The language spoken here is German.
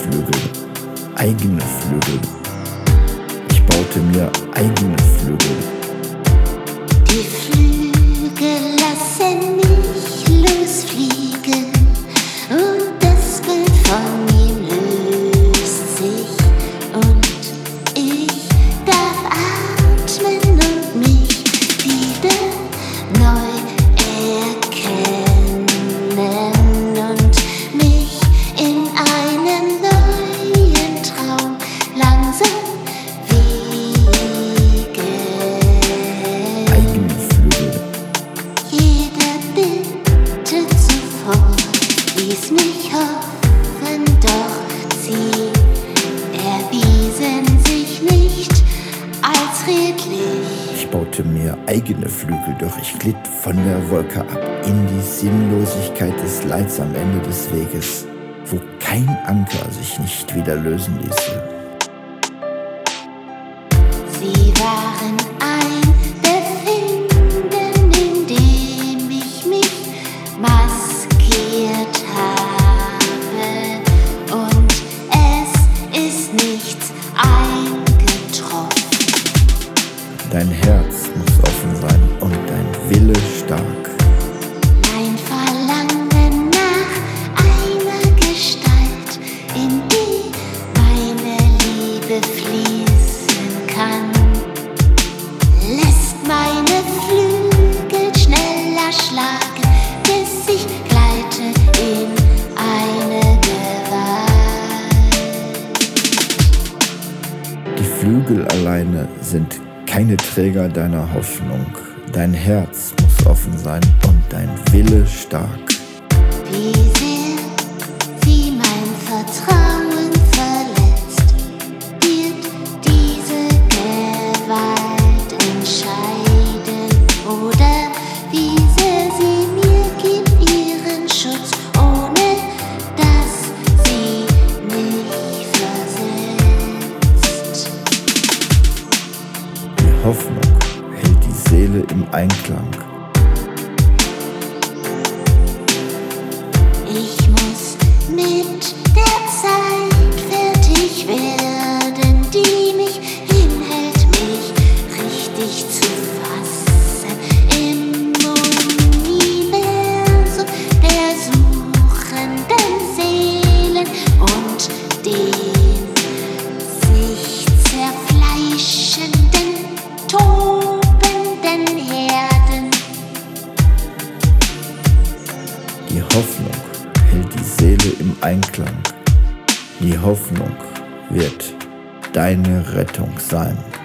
Flügel, eigene Flügel. Ich baute mir eigene Flügel. Die Flügel lassen mich losfliegen und das Bild von ihm löst sich und ich darf atmen und mich wieder neu erkennen und mich in einem neuen Traum langsam Eigene Flügel. jeder Bitte zuvor ließ mich hoffen, doch sie erwiesen sich nicht als redlich. Ich baute mir eigene Flügel, doch ich glitt von der Wolke ab in die Sinnlosigkeit des Leids am Ende des Weges, wo kein Anker sich nicht wieder lösen ließe. Sie waren ein Befinden, in dem ich mich maskiert habe, und es ist nichts eingetroffen. Dein Herz muss offen sein und dein Wille stark. Mein Verlangen nach einer Gestalt, in die meine Liebe fließen kann, lässt meine Flügel schneller schlagen, bis ich gleite in eine Gewalt. Die Flügel alleine sind keine Träger deiner Hoffnung. Dein Herz muss offen sein und dein Wille stark. Wie sehr sie mein Vertrauen verletzt, wird diese Gewalt entscheiden. Oder wie sehr sie mir gibt ihren Schutz, ohne dass sie mich versetzt. Die Hoffnung hält die Seele im Einklang. Ich muss mit der Zeit fertig werden, die mich hinhält, mich richtig zu fassen. Im Universum der suchenden Seelen und den sich zerfleischenden, tobenden Herden. Die Hoffnung hält die Seele im Einklang. Die Hoffnung wird deine Rettung sein.